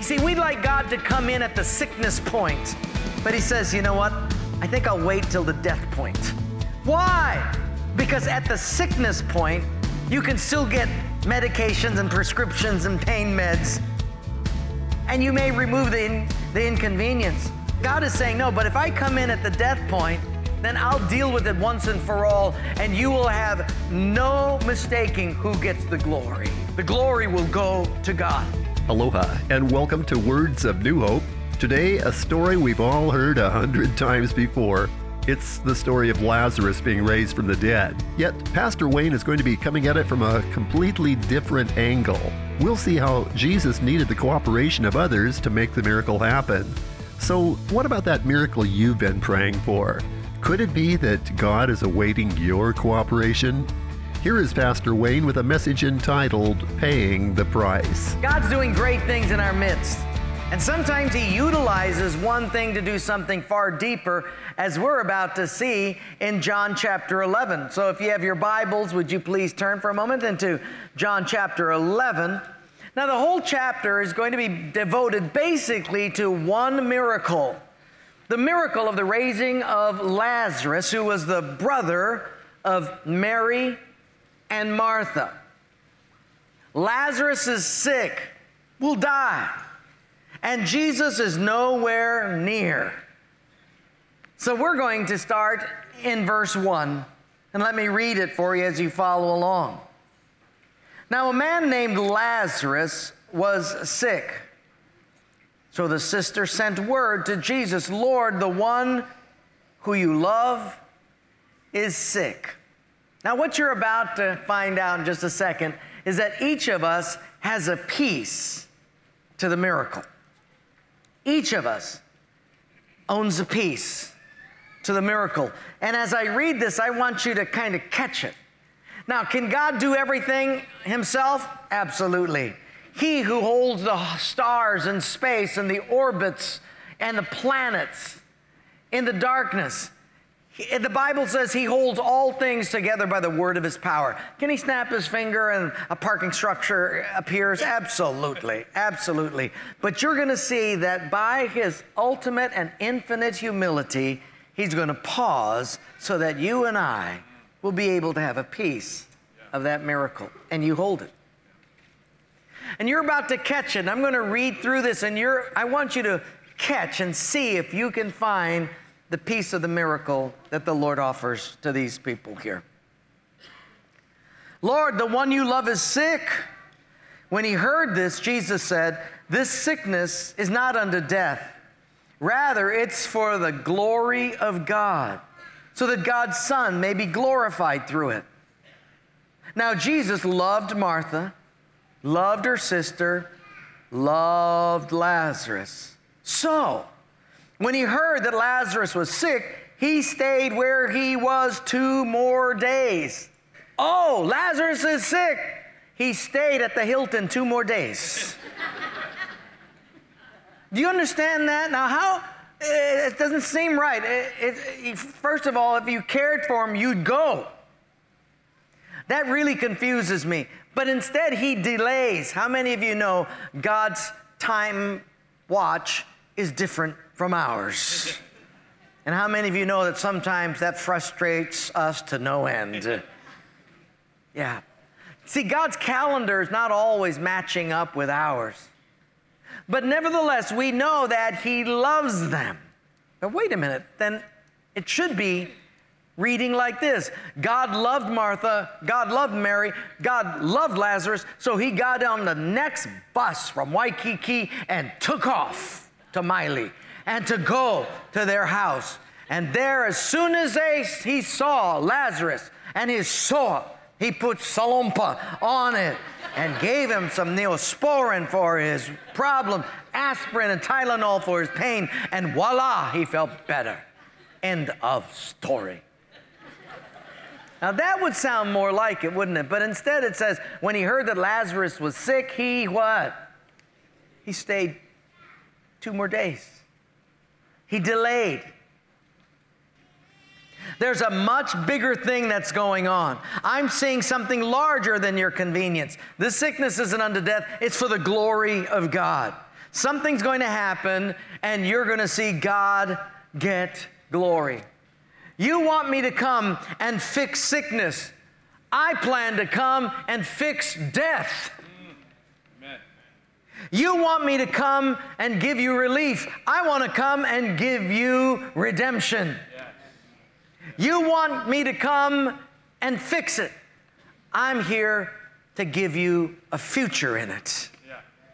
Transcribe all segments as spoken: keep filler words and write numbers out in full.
see, we'd like God to come in at the sickness point, but he says, you know what? I think I'll wait till the death point. Why? Because at the sickness point, you can still get medications and prescriptions and pain meds, and you may remove the, in, the inconvenience. God is saying, no, but if I come in at the death point, then I'll deal with it once and for all, and you will have no mistaking who gets the glory. The glory will go to God. Aloha, and welcome to Words of New Hope. Today, a story we've all heard a hundred times before. It's the story of Lazarus being raised from the dead. Yet, Pastor Wayne is going to be coming at it from a completely different angle. We'll see how Jesus needed the cooperation of others to make the miracle happen. So, what about that miracle you've been praying for? Could it be that God is awaiting your cooperation? Here is Pastor Wayne with a message entitled, Paying the Price. God's doing great things in our midst. And sometimes he utilizes one thing to do something far deeper, as we're about to see in John chapter eleven. So if you have your Bibles, would you please turn for a moment into John chapter eleven. Now the whole chapter is going to be devoted basically to one miracle. The miracle of the raising of Lazarus, who was the brother of Mary and Martha. Lazarus is sick, will die, and Jesus is nowhere near. So we're going to start in verse one, and let me read it for you as you follow along. Now a man named Lazarus was sick. So the sister sent word to Jesus, Lord, the one who you love is sick. Now what you're about to find out in just a second is that each of us has a piece to the miracle. Each of us owns a piece to the miracle. And as I read this, I want you to kind of catch it. Now, can God do everything himself? Absolutely. He who holds the stars in space and the orbits and the planets in the darkness. The Bible says he holds all things together by the word of his power. Can he snap his finger and a parking structure appears? Absolutely, absolutely. But you're going to see that by his ultimate and infinite humility, he's going to pause so that you and I will be able to have a piece of that miracle. And you hold it. And you're about to catch it. And I'm going to read through this, and you're, I want you to catch and see if you can find the piece of the miracle that the Lord offers to these people here. Lord, the one you love is sick. When he heard this, Jesus said, this sickness is not unto death. Rather, it's for the glory of God, so that God's Son may be glorified through it. Now, Jesus loved Martha, loved her sister, loved Lazarus. So, when he heard that Lazarus was sick, he stayed where he was two more days. Oh, Lazarus is sick. He stayed at the Hilton two more days. Do you understand that? Now, how? It doesn't seem right. It, it, first of all, if you cared for him, you'd go. That really confuses me. But instead, he delays. How many of you know God's time watch is different from ours? And how many of you know that sometimes that frustrates us to no end? Yeah. See, God's calendar is not always matching up with ours. But nevertheless, we know that he loves them. But wait a minute, then it should be reading like this. God loved Martha, God loved Mary, God loved Lazarus, so he got on the next bus from Waikiki and took off to Miley and to go to their house. And there, as soon as they, he saw Lazarus and he saw, he put salompa on it and gave him some Neosporin for his problem, aspirin and Tylenol for his pain, and voila, he felt better. End of story. Now that would sound more like it, wouldn't it? But instead it says, when he heard that Lazarus was sick, he what? He stayed two more days. He delayed. There's a much bigger thing that's going on. I'm seeing something larger than your convenience. This sickness isn't unto death. It's for the glory of God. Something's going to happen, and you're going to see God get glory. You want me to come and fix sickness. I plan to come and fix death. Amen. You want me to come and give you relief. I want to come and give you redemption. Yes. You want me to come and fix it. I'm here to give you a future in it. Yeah.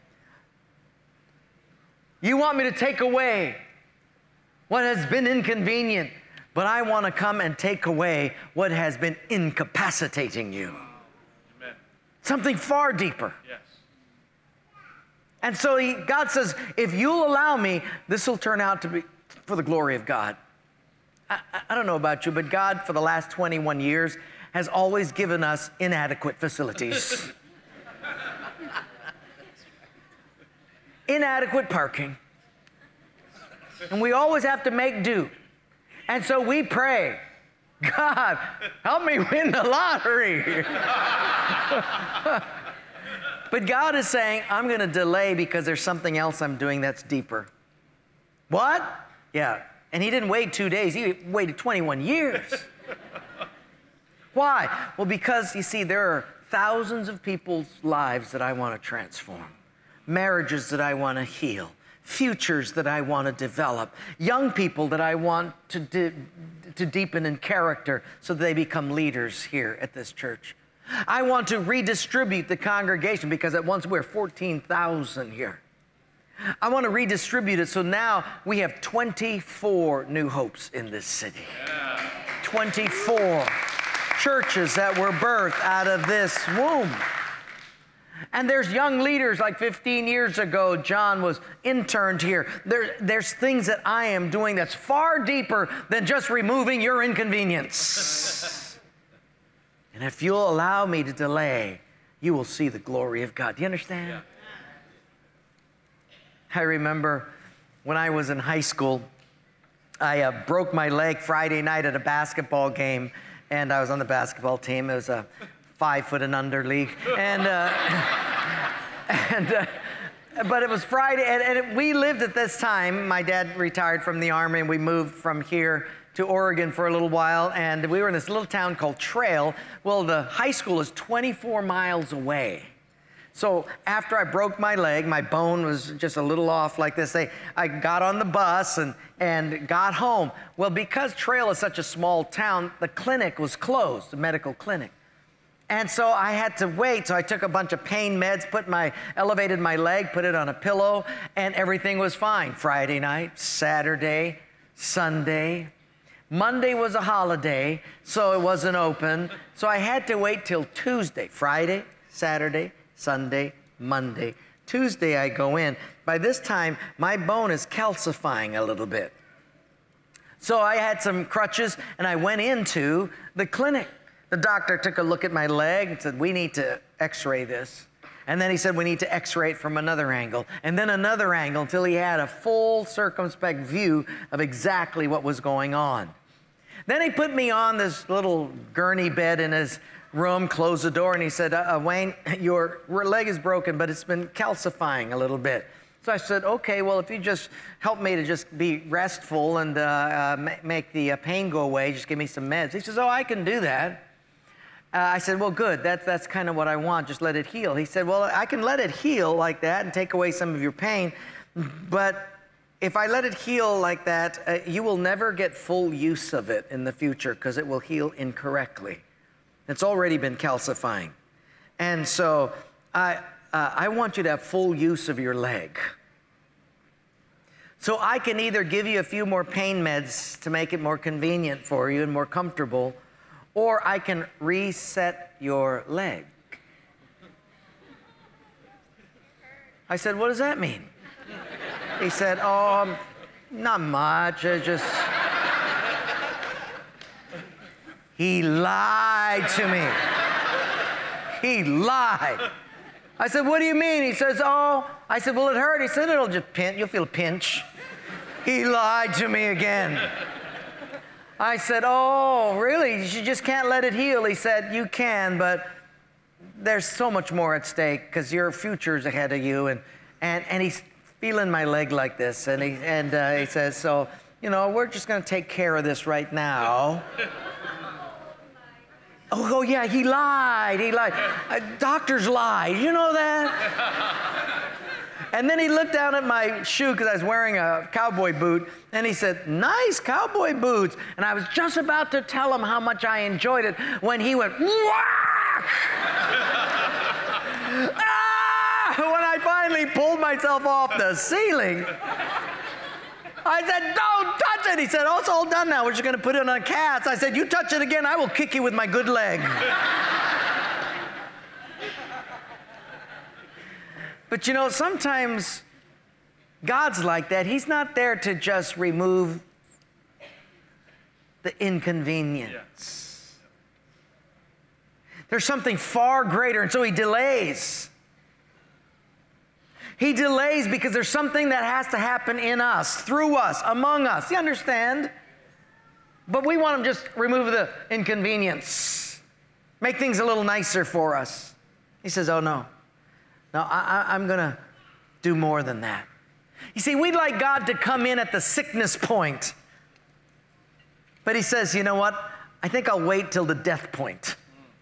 You want me to take away what has been inconvenient, but I want to come and take away what has been incapacitating you. Amen. Something far deeper. Yes. And so he, God says, if you'll allow me, this will turn out to be for the glory of God. I, I don't know about you, but God, for the last twenty-one years, has always given us inadequate facilities. Inadequate parking. And we always have to make do. And so we pray, God, help me win the lottery. But God is saying, I'm going to delay because there's something else I'm doing that's deeper. What? Yeah. And he didn't wait two days. He waited twenty-one years. Why? Well, because, you see, there are thousands of people's lives that I want to transform, marriages that I want to heal, futures that I want to develop, young people that I want to, de- to deepen in character so that they become leaders here at this church. I want to redistribute the congregation because at once we're fourteen thousand here. I want to redistribute it so now we have twenty-four New Hopes in this city. Yeah. twenty-four churches that were birthed out of this womb. And there's young leaders like fifteen years ago, John was interned here. There, there's things that I am doing that's far deeper than just removing your inconvenience. And if you'll allow me to delay, you will see the glory of God. Do you understand? Yeah. I remember when I was in high school, I uh, broke my leg Friday night at a basketball game, and I was on the basketball team. It was a five foot and under league, and uh, and uh, but it was Friday, and, and it, we lived at this time. My dad retired from the Army, and we moved from here to Oregon for a little while, and we were in this little town called Trail. Well, the high school is twenty-four miles away. So after I broke my leg, my bone was just a little off like this. They, I got on the bus and, and got home. Well, because Trail is such a small town, the clinic was closed, the medical clinic. And so I had to wait. So I took a bunch of pain meds, put my, elevated my leg, put it on a pillow, and everything was fine. Friday night, Saturday, Sunday. Monday was a holiday, so it wasn't open. So I had to wait till Tuesday, Friday, Saturday, Sunday, Monday. Tuesday I go in. By this time, my bone is calcifying a little bit. So I had some crutches, and I went into the clinic. The doctor took a look at my leg and said, we need to x-ray this. And then he said, we need to x-ray it from another angle, and then another angle until he had a full circumspect view of exactly what was going on. Then he put me on this little gurney bed in his room, closed the door, and he said, uh, Wayne, your leg is broken, but it's been calcifying a little bit. So I said, okay, well, if you just help me to just be restful and uh, uh, make the uh, pain go away, just give me some meds. He says, oh, I can do that. Uh, I said, well, good, that's, that's kind of what I want, just let it heal. He said, well, I can let it heal like that and take away some of your pain, but if I let it heal like that, uh, you will never get full use of it in the future because it will heal incorrectly. It's already been calcifying. And so I, uh, I want you to have full use of your leg. So I can either give you a few more pain meds to make it more convenient for you and more comfortable, or I can reset your leg. I said, what does that mean? He said, oh, um, not much, I just... He lied to me. He lied. I said, what do you mean? He says, oh, I said, will it hurt? He said, it'll just pinch, you'll feel a pinch. He lied to me again. I said, oh, really? You just can't let it heal. He said, you can, but there's so much more at stake because your future's ahead of you. And, and, and he feeling my leg like this. And he, and uh, he says, so, you know, we're just going to take care of this right now. Oh, oh, yeah, he lied. He lied. Uh, doctors lie. You know that? And then he looked down at my shoe because I was wearing a cowboy boot, and he said, nice cowboy boots. And I was just about to tell him how much I enjoyed it when he went, whack! Ah! When I finally pulled myself off the ceiling, I said, don't touch it. He said, oh, it's all done now. We're just going to put it on cast. I said, you touch it again, I will kick you with my good leg. But you know, sometimes God's like that. He's not there to just remove the inconvenience. There's something far greater, and so he delays. He delays because there's something that has to happen in us, through us, among us. You understand? But we want him to just remove the inconvenience, make things a little nicer for us. He says, oh, no. No, I, I, I'm going to do more than that. You see, we'd like God to come in at the sickness point. But he says, you know what? I think I'll wait till the death point.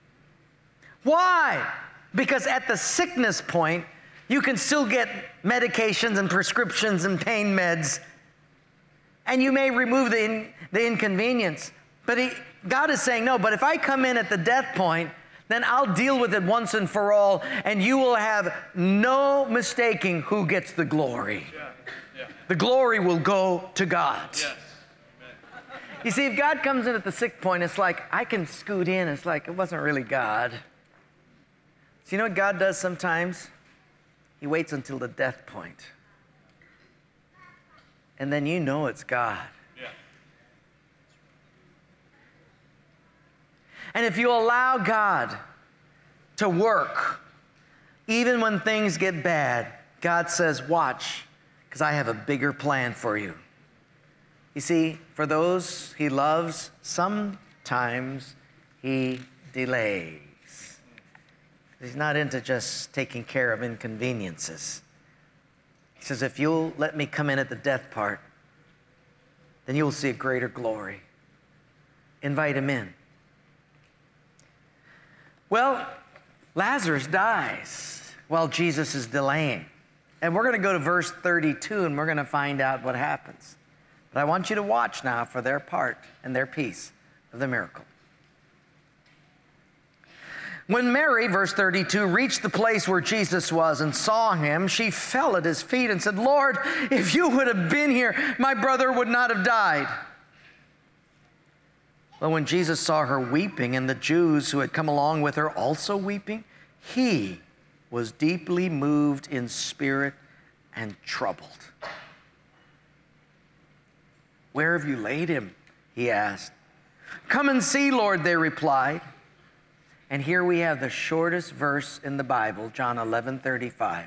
Why? Because at the sickness point, you can still get medications and prescriptions and pain meds, and you may remove the, in, the inconvenience. But he, God is saying, no, but if I come in at the death point, then I'll deal with it once and for all, and you will have no mistaking who gets the glory. Yeah. Yeah. The glory will go to God. Yes. You see, if God comes in at the sick point, it's like, I can scoot in. It's like, it wasn't really God. So you know what God does sometimes? He waits until the death point. And then you know it's God. Yeah. And if you allow God to work, even when things get bad, God says, watch, because I have a bigger plan for you. You see, for those he loves, sometimes he delays. He's not into just taking care of inconveniences. He says, if you'll let me come in at the death part, then you'll see a greater glory. Invite him in. Well, Lazarus dies while Jesus is delaying. And we're going to go to verse thirty-two, and we're going to find out what happens. But I want you to watch now for their part and their piece of the miracle. When Mary, verse thirty-two, reached the place where Jesus was and saw him, she fell at his feet and said, Lord, if you would have been here, my brother would not have died. But when Jesus saw her weeping and the Jews who had come along with her also weeping, he was deeply moved in spirit and troubled. Where have you laid him? He asked. Come and see, Lord, they replied. And here we have the shortest verse in the Bible, John eleven thirty-five.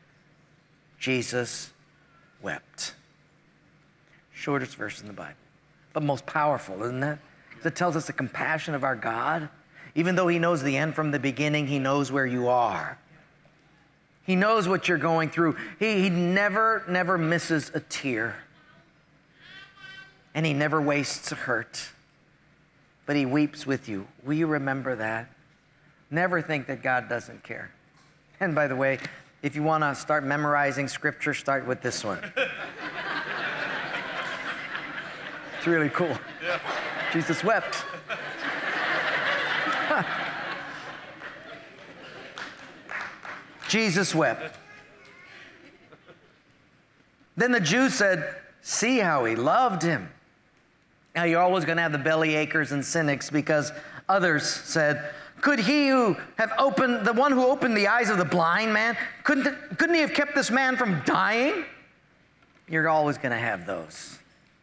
Jesus wept. Shortest verse in the Bible, but most powerful, isn't it? Because it tells us the compassion of our God. Even though he knows the end from the beginning, he knows where you are. He knows what you're going through. He, he never, never misses a tear. And he never wastes a hurt. But he weeps with you. Will you remember that? Never think that God doesn't care. And by the way, if you want to start memorizing scripture, start with this one. It's really cool. Yeah. Jesus wept. Jesus wept. Then the Jews said, see how he loved him. Now you're always going to have the belly achers and cynics, because others said, could he who have opened, the one who opened the eyes of the blind man, couldn't, couldn't he have kept this man from dying? You're always going to have those.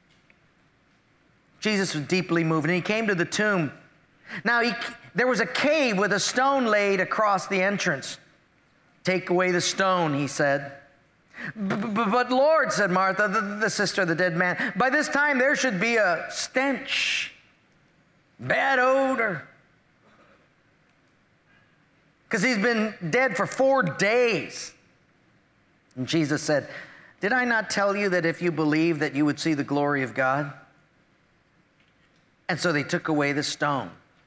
Jesus was deeply moved, and he came to the tomb. Now, he, there was a cave with a stone laid across the entrance. Take away the stone, he said. But Lord, said Martha, the, the sister of the dead man, by this time there should be a stench, bad odor. Because he's been dead for four days. And Jesus said, Did I not tell you that if you believe that you would see the glory of God? And so they took away the stone.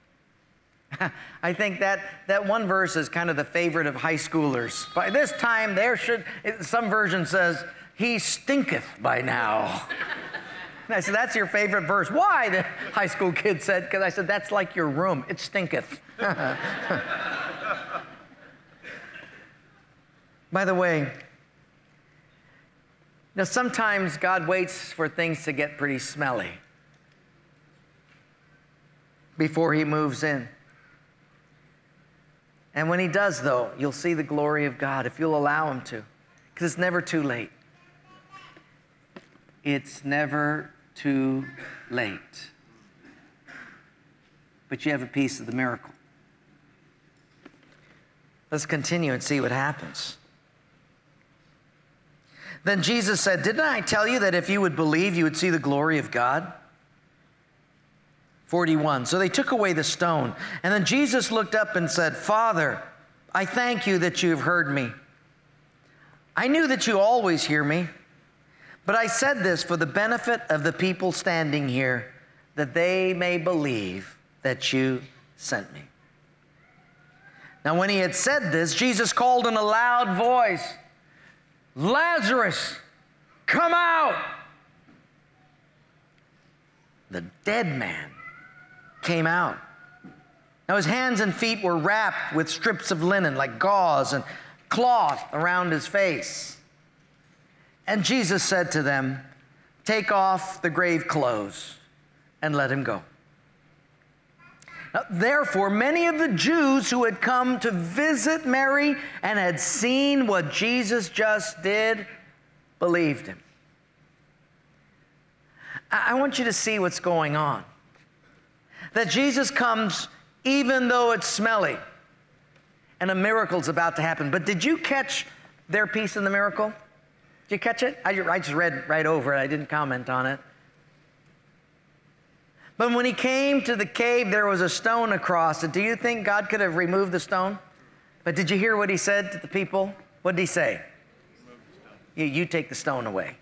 I think that, that one verse is kind of the favorite of high schoolers. By this time, there should, some version says, he stinketh by now. And I said, that's your favorite verse. Why? The high school kid said, because I said, that's like your room. It stinketh. By the way, now sometimes God waits for things to get pretty smelly before he moves in. And when he does, though, you'll see the glory of God if you'll allow him to, because it's never too late. It's never too late. But you have a piece of the miracle. Let's continue and see what happens. Then Jesus said, didn't I tell you that if you would believe, you would see the glory of God? forty-one. So they took away the stone. And then Jesus looked up and said, Father, I thank you that you have heard me. I knew that you always hear me, but I said this for the benefit of the people standing here, that they may believe that you sent me. Now when he had said this, Jesus called in a loud voice, Lazarus, come out! The dead man came out. Now his hands and feet were wrapped with strips of linen, like gauze, and cloth around his face. And Jesus said to them, take off the grave clothes and let him go. Now, therefore, many of the Jews who had come to visit Mary and had seen what Jesus just did believed him. I want you to see what's going on. That Jesus comes even though it's smelly and a miracle's about to happen. But did you catch their piece in the miracle? Did you catch it? I, I just read right over it. I didn't comment on it. But when he came to the cave, there was a stone across it. Do you think God could have removed the stone? But did you hear what he said to the people? What did he say? You, you take the stone away.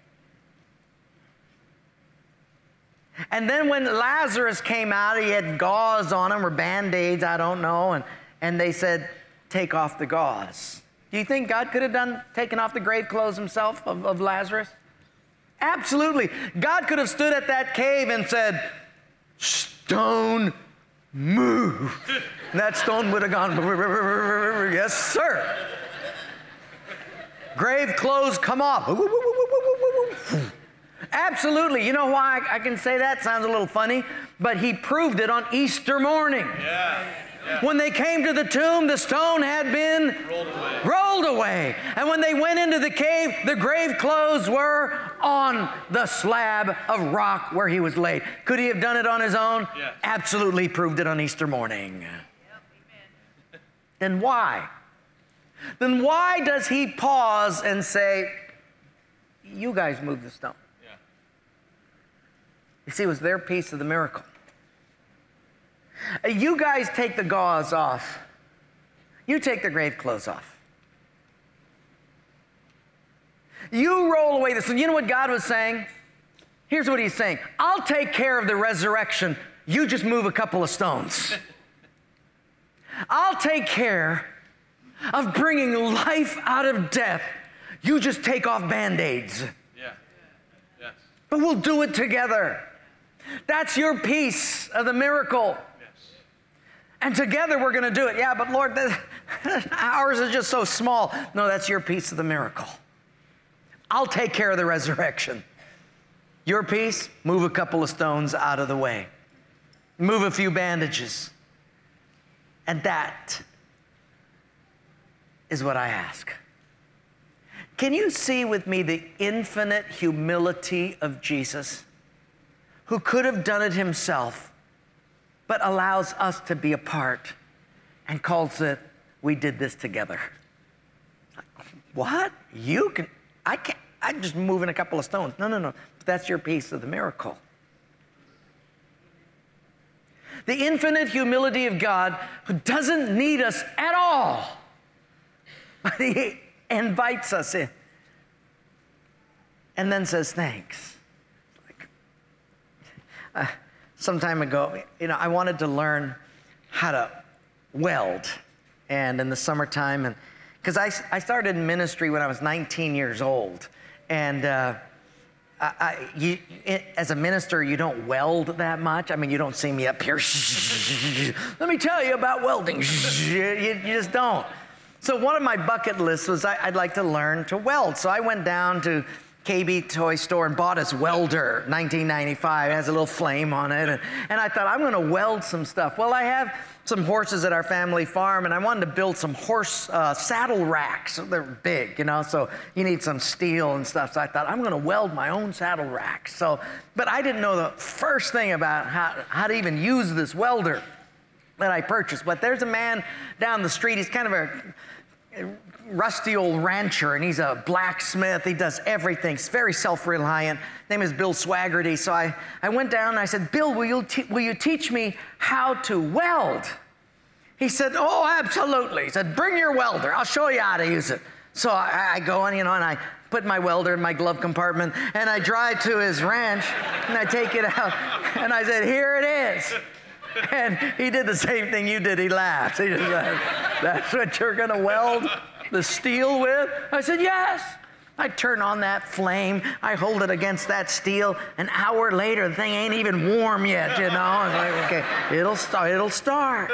And then when Lazarus came out, he had gauze on him or Band-Aids, I don't know, and, and they said, take off the gauze. Do you think God could have done taken off the grave clothes himself of, of Lazarus? Absolutely. God could have stood at that cave and said, stone, move. And that stone would have gone, yes, sir. Grave clothes, come off. Absolutely. You know why I can say that? Sounds a little funny, but he proved it on Easter morning. Yeah. Yeah. When they came to the tomb, the stone had been rolled away. rolled away. And when they went into the cave, the grave clothes were on the slab of rock where he was laid. Could he have done it on his own? Yes. Absolutely proved it on Easter morning. Yep, amen. Then why? Then why does he pause and say, you guys move the stone? Yeah. You see, it was their piece of the miracle. You guys take the gauze off. You take the grave clothes off. You roll away this. And you know what God was saying? Here's what he's saying. I'll take care of the resurrection. You just move a couple of stones. I'll take care of bringing life out of death. You just take off Band-Aids. Yeah. Yes. But we'll do it together. That's your piece of the miracle. And together we're going to do it. Yeah, but Lord, that, ours is just so small. No, that's your piece of the miracle. I'll take care of the resurrection. Your piece, move a couple of stones out of the way. Move a few bandages. And that is what I ask. Can you see with me the infinite humility of Jesus, who could have done it himself, but allows us to be a part and calls it, we did this together. What? You can, I can't, I'm just moving a couple of stones. No, no, no. That's your piece of the miracle. The infinite humility of God, who doesn't need us at all, but he invites us in. and then says thanks. Like, uh, some time ago, you know, I wanted to learn how to weld, and in the summertime, and because I, I started in ministry when I was nineteen years old, and uh, I, I, you, it, as a minister, you don't weld that much. I mean, you don't see me up here. Let me tell you about welding. you, you just don't. So one of my bucket lists was I, I'd like to learn to weld. So I went down to K B toy store and bought his welder, nineteen ninety-five. It has a little flame on it. And, and I thought, I'm going to weld some stuff. Well, I have some horses at our family farm, and I wanted to build some horse uh, saddle racks. They're big, you know, so you need some steel and stuff. So I thought, I'm going to weld my own saddle racks. So, but I didn't know the first thing about how, how to even use this welder that I purchased. But there's a man down the street. He's kind of a rusty old rancher, and he's a blacksmith. He does everything. He's very self-reliant. His name is Bill Swaggerty. So I, I went down and I said, Bill, will you, te- will you teach me how to weld? He said, oh, absolutely. He said, bring your welder. I'll show you how to use it. So I, I go on, you know, and I put my welder in my glove compartment, and I drive to his ranch, and I take it out, and I said, here it is. And he did the same thing you did. He laughed. He just laughed. That's what you're going to weld the steel with? I said, yes. I turn on that flame. I hold it against that steel. An hour later, the thing ain't even warm yet, you know. I was like, okay, it'll start. It'll start.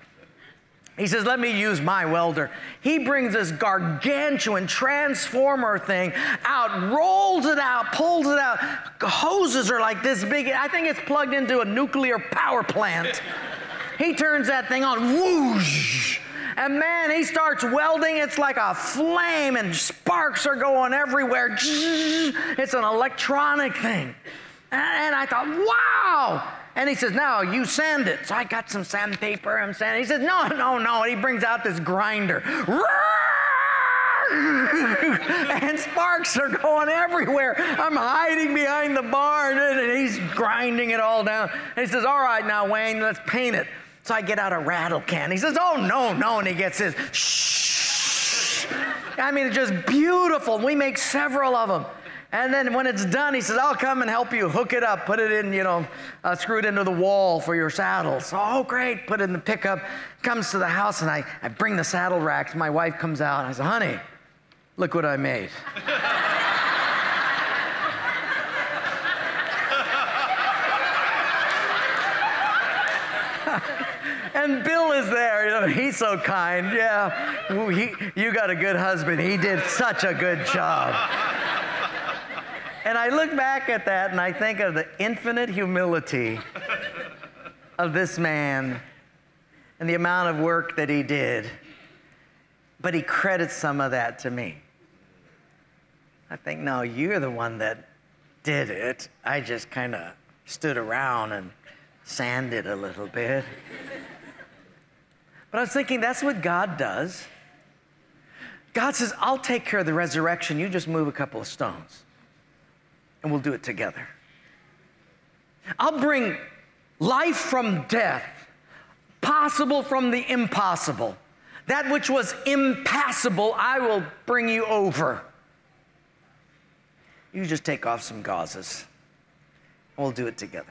He says, let me use my welder. He brings this gargantuan transformer thing out, rolls it out, pulls it out. Hoses are like this big. I think it's plugged into a nuclear power plant. He turns that thing on, whoosh. And man, he starts welding. It's like a flame, and sparks are going everywhere. It's an electronic thing. And I thought, wow. And he says, now you sand it. So I got some sandpaper. I'm sanding. He says, no, no, no. And he brings out this grinder. And sparks are going everywhere. I'm hiding behind the barn, and he's grinding it all down. And he says, all right, now, Wayne, let's paint it. So I get out a rattle can. He says, oh, no, no. And he gets his shh. I mean, it's just beautiful. We make several of them. And then when it's done, he says, I'll come and help you hook it up, put it in, you know, uh, screw it into the wall for your saddles. Oh, great. Put it in the pickup. Comes to the house, and I, I bring the saddle racks. My wife comes out, and I said, honey, look what I made. And Bill is there, you know, he's so kind. Yeah, he, you got a good husband. He did such a good job. And I look back at that and I think of the infinite humility of this man and the amount of work that he did. But he credits some of that to me. I think, no, you're the one that did it. I just kind of stood around and sanded a little bit. But I was thinking, that's what God does. God says, I'll take care of the resurrection. You just move a couple of stones, and we'll do it together. I'll bring life from death, possible from the impossible. That which was impassable, I will bring you over. You just take off some gauzes, and we'll do it together.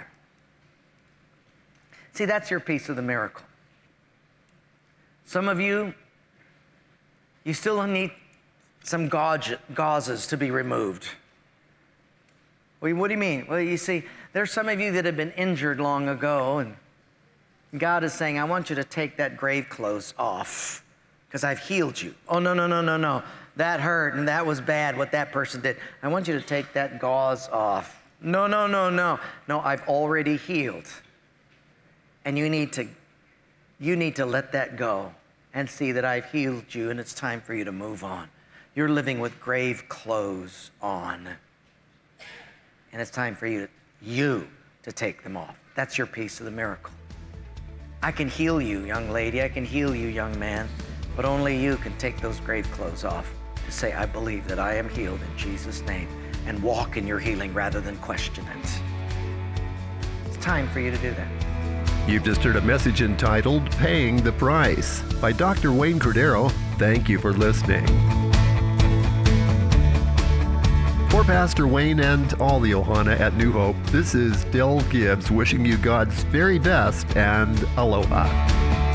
See, that's your piece of the miracle. Some of you, you still need some gauze, gauzes to be removed. Well, what do you mean? Well, you see, there's some of you that have been injured long ago, and God is saying, I want you to take that grave clothes off because I've healed you. Oh, no, no, no, no, no. That hurt, and that was bad, what that person did. I want you to take that gauze off. No, no, no, no. No, I've already healed. And you need to You need to let that go and see that I've healed you, and it's time for you to move on. You're living with grave clothes on, and it's time for you to, you to take them off. That's your piece of the miracle. I can heal you, young lady. I can heal you, young man, but only you can take those grave clothes off to say, I believe that I am healed in Jesus' name, and walk in your healing rather than question it. It's time for you to do that. You've just heard a message entitled Paying the Price by Doctor Wayne Cordeiro. Thank you for listening. For Pastor Wayne and all the Ohana at New Hope, this is Del Gibbs wishing you God's very best and aloha.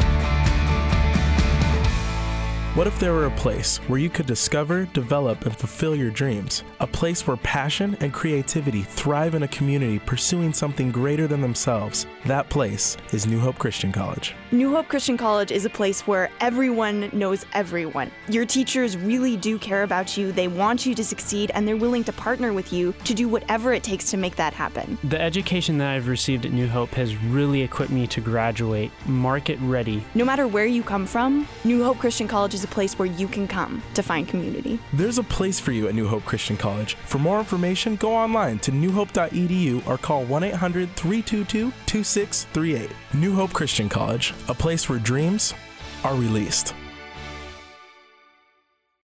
What if there were a place where you could discover, develop, and fulfill your dreams? A place where passion and creativity thrive in a community pursuing something greater than themselves. That place is New Hope Christian College. New Hope Christian College is a place where everyone knows everyone. Your teachers really do care about you, they want you to succeed, and they're willing to partner with you to do whatever it takes to make that happen. The education that I've received at New Hope has really equipped me to graduate market ready. No matter where you come from, New Hope Christian College is a place where you can come to find community. There's a place for you at New Hope Christian College. For more information, go online to new hope dot e d u or call one eight hundred, three two two, two six three eight. New Hope Christian College, a place where dreams are released.